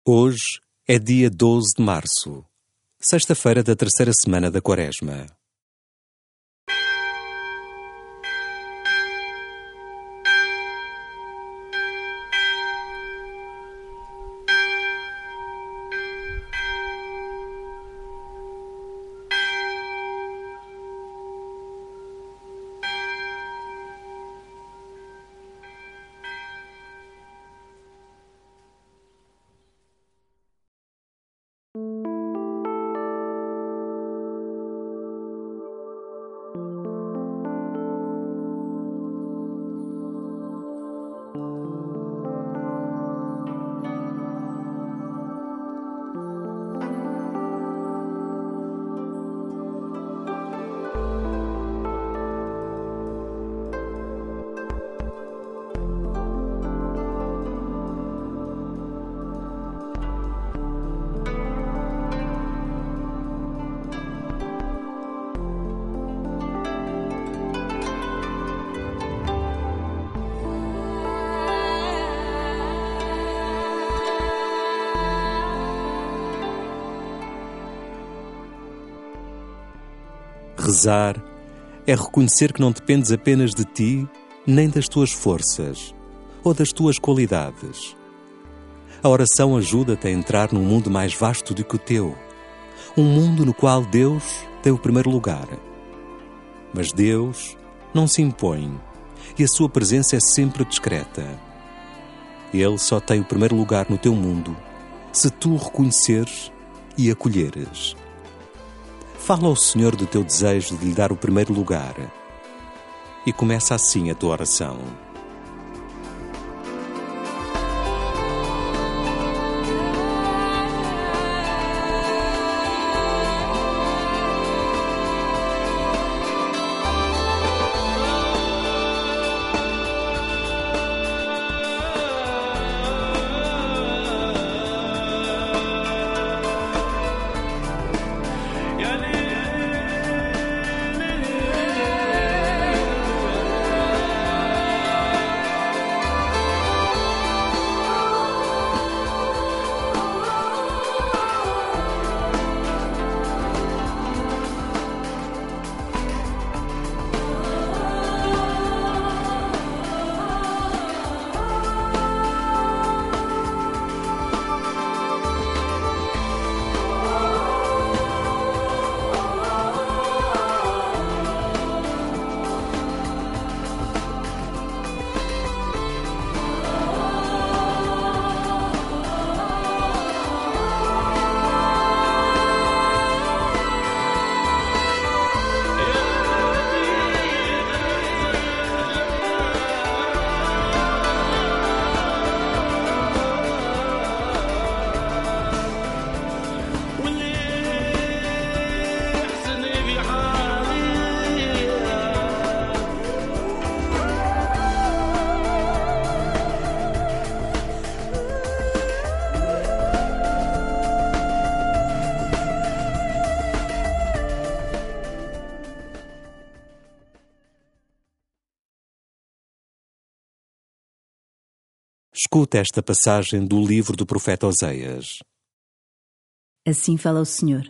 Hoje é dia 12 de março, sexta-feira da terceira semana da Quaresma. Rezar é reconhecer que não dependes apenas de ti, nem das tuas forças ou das tuas qualidades. A oração ajuda-te a entrar num mundo mais vasto do que o teu, um mundo no qual Deus tem o primeiro lugar. Mas Deus não se impõe e a sua presença é sempre discreta. Ele só tem o primeiro lugar no teu mundo se tu o reconheceres e acolheres. Fala ao Senhor do teu desejo de lhe dar o primeiro lugar e começa assim a tua oração. Escuta esta passagem do livro do profeta Oseias. Assim fala o Senhor.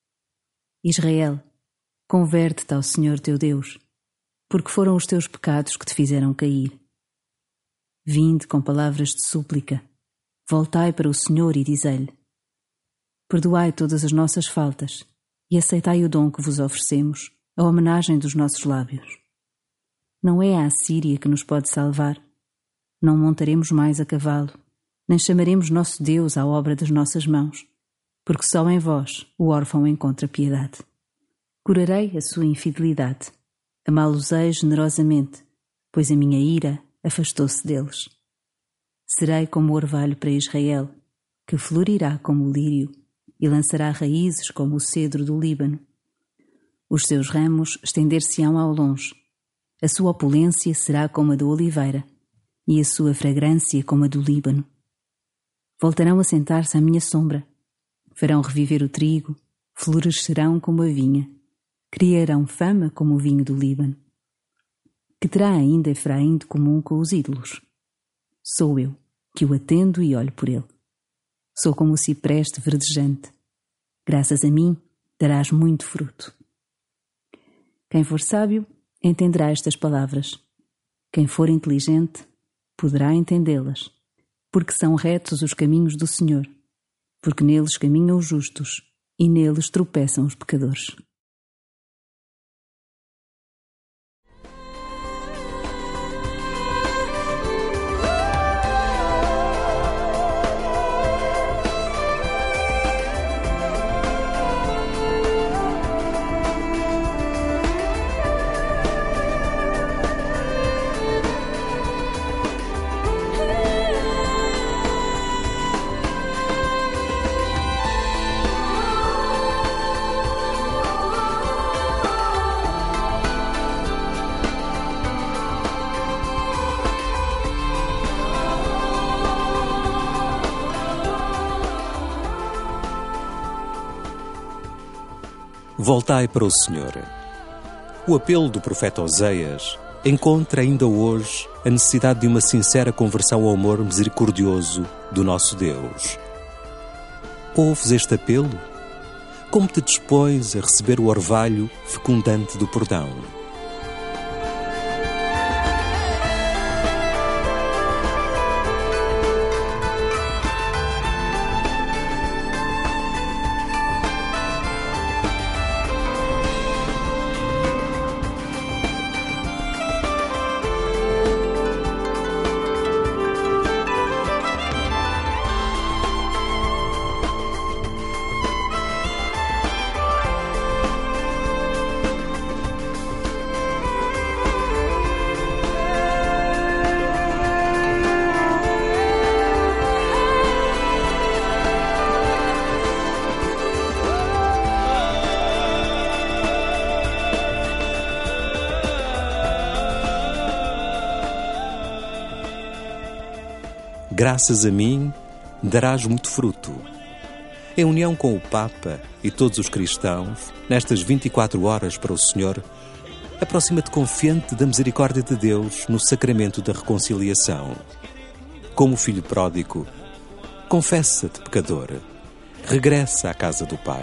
Israel, converte-te ao Senhor teu Deus, porque foram os teus pecados que te fizeram cair. Vinde com palavras de súplica, voltai para o Senhor e dizei-lhe: perdoai todas as nossas faltas e aceitai o dom que vos oferecemos, a homenagem dos nossos lábios. Não é a Assíria que nos pode salvar. Não montaremos mais a cavalo, nem chamaremos nosso Deus à obra das nossas mãos, porque só em vós o órfão encontra piedade. Curarei a sua infidelidade, amá-los-ei generosamente, pois a minha ira afastou-se deles. Serei como o orvalho para Israel, que florirá como o lírio e lançará raízes como o cedro do Líbano. Os seus ramos estender-se-ão ao longe, a sua opulência será como a da oliveira, e a sua fragrância como a do Líbano. Voltarão a sentar-se à minha sombra, farão reviver o trigo, florescerão como a vinha, criarão fama como o vinho do Líbano. Que terá ainda Efraim de comum com os ídolos? Sou eu, que o atendo e olho por ele. Sou como o cipreste verdejante. Graças a mim, darás muito fruto. Quem for sábio, entenderá estas palavras. Quem for inteligente, poderá entendê-las. Porque são retos os caminhos do Senhor, porque neles caminham os justos e neles tropeçam os pecadores. Voltai para o Senhor. O apelo do profeta Oseias encontra ainda hoje a necessidade de uma sincera conversão ao amor misericordioso do nosso Deus. Ouves este apelo? Como te dispões a receber o orvalho fecundante do perdão? Graças a mim, darás muito fruto. Em união com o Papa e todos os cristãos, nestas 24 horas para o Senhor, aproxima-te confiante da misericórdia de Deus no sacramento da reconciliação. Como filho pródigo, confessa-te pecador, regressa à casa do Pai.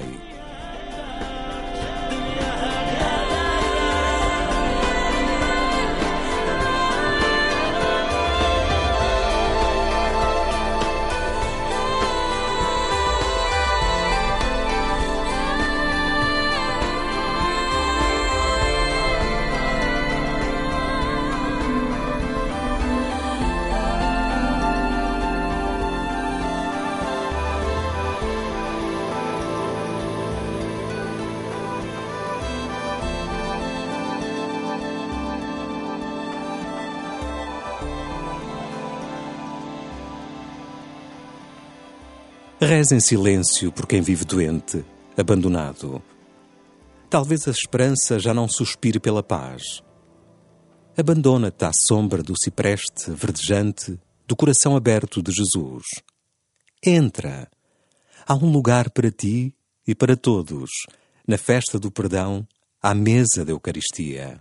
Reza em silêncio por quem vive doente, abandonado. Talvez a esperança já não suspire pela paz. Abandona-te à sombra do cipreste verdejante do coração aberto de Jesus. Entra. Há um lugar para ti e para todos, na festa do perdão, à mesa da Eucaristia.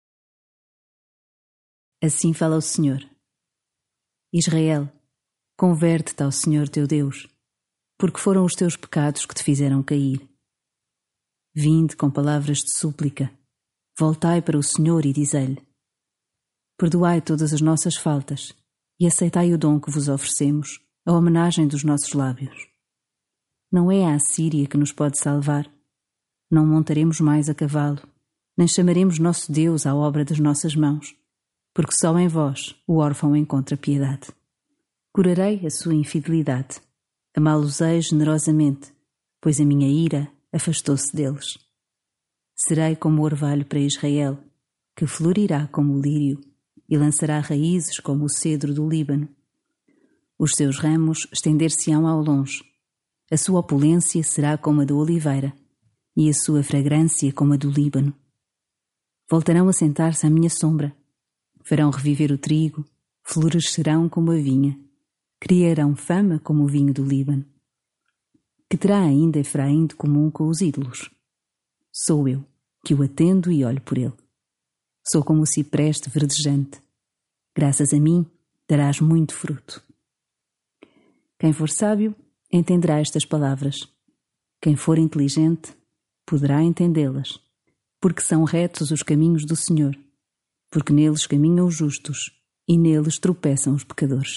Assim fala o Senhor. Israel, converte-te ao Senhor teu Deus, porque foram os teus pecados que te fizeram cair. Vinde com palavras de súplica, voltai para o Senhor e dizei-lhe: perdoai todas as nossas faltas e aceitai o dom que vos oferecemos, a homenagem dos nossos lábios. Não é a Assíria que nos pode salvar. Não montaremos mais a cavalo, nem chamaremos nosso Deus à obra das nossas mãos, porque só em vós o órfão encontra piedade. Curarei a sua infidelidade, amá-los-ei generosamente, pois a minha ira afastou-se deles. Serei como o orvalho para Israel, que florirá como o lírio e lançará raízes como o cedro do Líbano. Os seus ramos estender-se-ão ao longe. A sua opulência será como a da oliveira e a sua fragrância como a do Líbano. Voltarão a sentar-se à minha sombra, farão reviver o trigo, florescerão como a vinha, criarão fama como o vinho do Líbano. Que terá ainda Efraim de comum com os ídolos? Sou eu, que o atendo e olho por ele. Sou como o cipreste verdejante. Graças a mim, darás muito fruto. Quem for sábio, entenderá estas palavras. Quem for inteligente poderá entendê-las, porque são retos os caminhos do Senhor, porque neles caminham os justos e neles tropeçam os pecadores.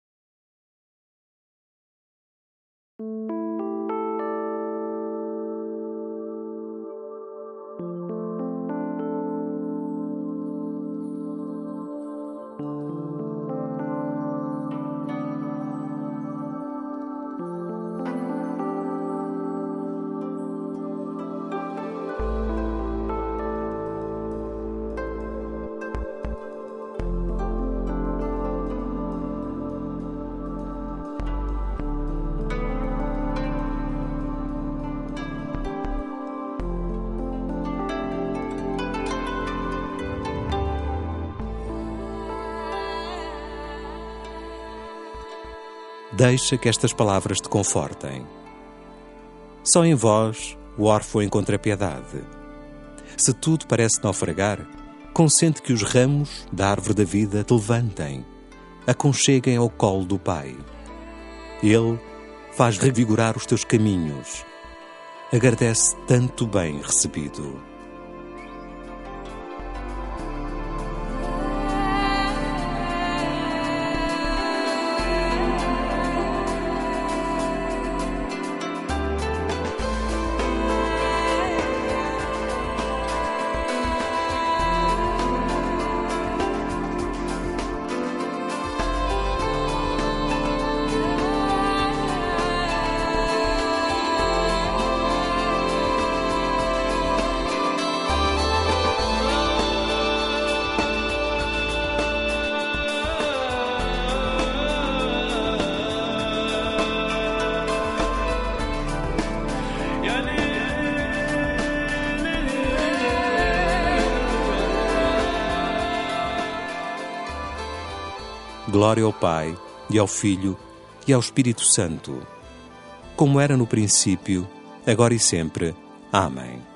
Deixa que estas palavras te confortem. Só em vós o órfão encontra piedade. Se tudo parece naufragar, consente que os ramos da árvore da vida te levantem, aconcheguem ao colo do Pai. Ele faz revigorar os teus caminhos. Agradece tanto bem recebido. Glória ao Pai, e ao Filho, e ao Espírito Santo, como era no princípio, agora e sempre. Amém.